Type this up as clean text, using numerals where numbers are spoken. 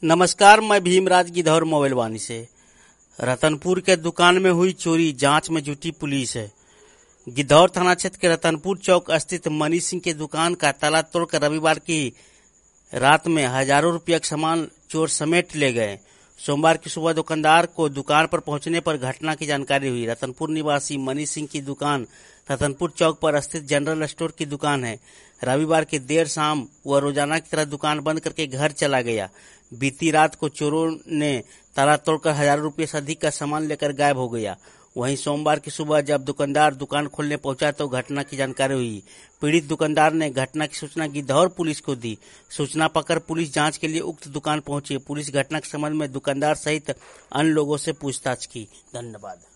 नमस्कार, मैं भीमराज गिद्धौर मोबाइल वाणी से। रतनपुर के दुकान में हुई चोरी, जांच में जुटी पुलिस है। गिद्धौर थाना क्षेत्र के रतनपुर चौक स्थित मनीष सिंह के दुकान का ताला तोड़कर रविवार की रात में हजारों रुपये का सामान चोर समेट ले गए। सोमवार की सुबह दुकानदार को दुकान पर पहुंचने पर घटना की जानकारी हुई। रतनपुर निवासी मनीष सिंह की दुकान रतनपुर चौक पर स्थित जनरल स्टोर की दुकान है। रविवार की देर शाम वह रोजाना की तरह दुकान बंद करके घर चला गया। बीती रात को चोरों ने ताला तोड़कर हजारों रुपये से अधिक का सामान लेकर गायब हो गया। वहीं सोमवार की सुबह जब दुकानदार दुकान खोलने पहुंचा तो घटना की जानकारी हुई। पीड़ित दुकानदार ने घटना की सूचना गिद्धौर पुलिस को दी। सूचना पाकर पुलिस जांच के लिए उक्त दुकान पहुंची। पुलिस घटना के संबंध में दुकानदार सहित अन्य लोगों से पूछताछ की। धन्यवाद।